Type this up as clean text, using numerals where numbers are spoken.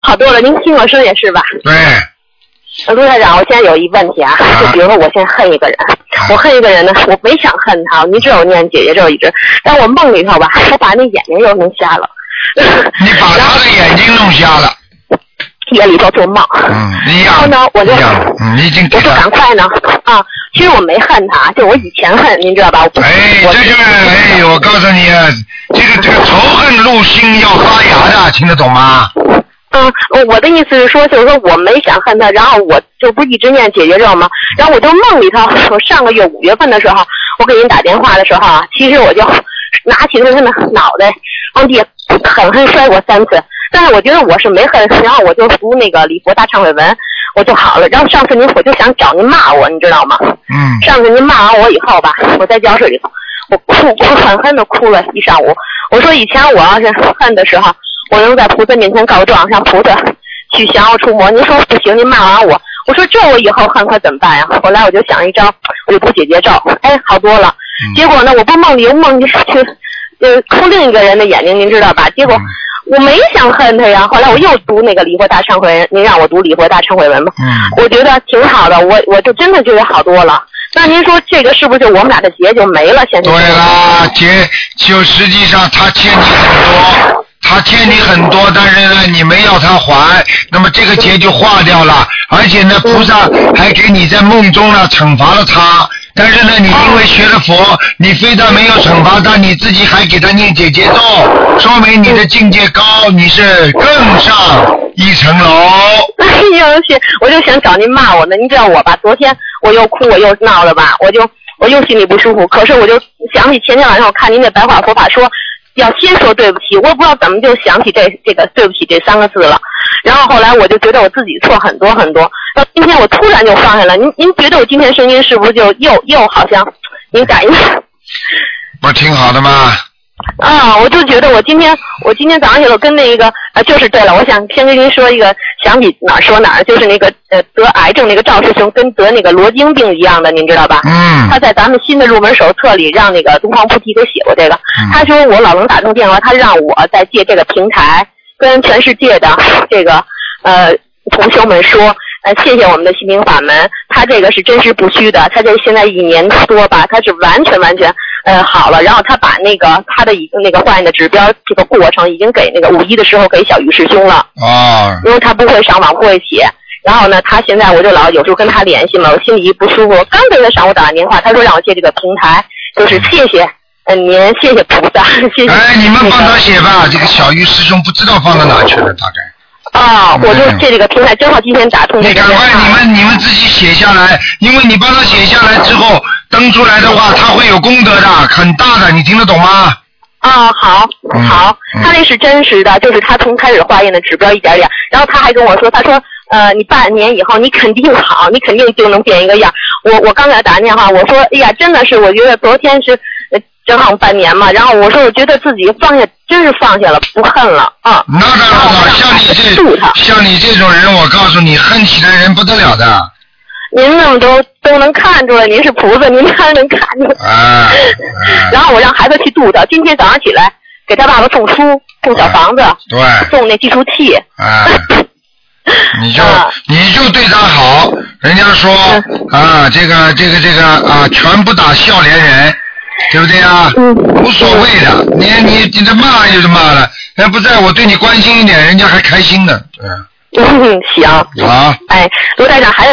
好多了。您听我声也是吧？ 对。 卢台长，我现在有一问题啊，就比如说我现在恨一个人，我恨一个人呢，我没想恨他，你知道我念姐姐咒一直，但我梦里头吧，我把那眼睛又弄瞎了。 你把他的眼睛弄瞎了。 夜里头做梦。然后呢，我就我就赶快呢啊，其实我没恨他，就我以前恨，您知道吧？ 这就是我告诉你啊，这个仇恨入心要发芽的，听得懂吗？ 我的意思是说，就是说我没想恨他，然后我就不一直念姐姐咒吗？然后我就梦里头，我上个月5月份的时候，我给您打电话的时候啊，其实我就拿起他的脑袋往地下狠狠摔过3次，但是我觉得我是没恨，然后我就读那个礼佛大忏悔文，我就好了。然后上次我就想找您骂我，你知道吗？上次您骂完我以后吧，我在教室里头，我狠狠的哭了一上午。我说以前我要是恨的时候，我能在菩萨面前告状，让菩萨去降妖除魔。您说不行，您骂完我，我说这我以后恨可怎么办呀？后来我就想一招，我就读姐姐咒，好多了。结果呢，我不梦里又梦见去哭另一个人的眼睛，您知道吧？结果我没想恨他呀。后来我又读那个礼佛大忏悔文，您让我读礼佛大忏悔文嘛，我觉得挺好的，我就真的觉得好多了。那您说这个是不是我们俩的结就没了？现在对啦，结就实际上他欠你很多。他欠你很多，但是呢，你没要他还，那么这个结就化掉了。而且呢，菩萨还给你在梦中呢惩罚了他。但是呢，你因为学了佛，你非但没有惩罚他，你自己还给他念姐姐咒，说明你的境界高，你是更上一层楼。 哎呦，我就想找您骂我呢。您知道我吧？昨天我又哭我又闹了吧，我又心里不舒服。可是我就想起前天晚上我看您的白话佛法说。要先说对不起，我不知道怎么就想起这个对不起这3个字了，然后后来我就觉得我自己错很多很多，到今天我突然就放下了。您觉得我今天声音是不是就又好像您改一下？ 不挺好的吗？ 我就觉得我今天早上起来跟那个就是对了，我想先跟您说一个，想起哪儿说哪儿，就是那个得癌症那个赵师兄跟得那个罗京病一样的，您知道吧？他在咱们新的入门手册里让那个东方菩提给写过这个。他说我老能打通电话，他让我再借这个平台跟全世界的这个同修们说。谢谢我们的心灵法门，他这个是真实不虚的，他这现在1年多吧，他是完全好了。然后他把他的那个化验的指标这个过程已经给那个5·1的时候给小鱼师兄了。因为他不会上网不会写，然后呢，他现在我就有时候跟他联系嘛，我心里一不舒服，我刚给他上午打完电话，他说让我借这个平台，就是谢谢您，谢谢菩萨，谢谢。 你们帮他写吧，这个小鱼师兄不知道放到哪去了，大概。 我就借这个平台，正好今天打通。 你赶快你们自己写下来，因为你帮他写下来之后登出来的话，他会有功德的，很大的，你听得懂吗？ 好，他那是真实的，就是他从开始化验的指标一点点，然后他还跟我说，他说你半年以后你肯定好，你肯定就能变一个样。我刚给他打电话，我说哎呀，真的是，我觉得昨天是正好半年嘛，然后我说我觉得自己真是放下了，不恨了啊。 那当然了，像你这种人，我告诉你，恨起来人不得了的。 您那么都能看出来，您是菩萨，您当然能看出来。然后我让孩子去度他，今天早上起来给他爸爸送书，送小房子， 对， 送那计数器。 你就对他好，人家说这个拳不打笑脸人。对不对啊？无所谓的，你这骂就是骂了，要不在我对你关心一点，人家还开心呢。 行。 好。 卢台长还有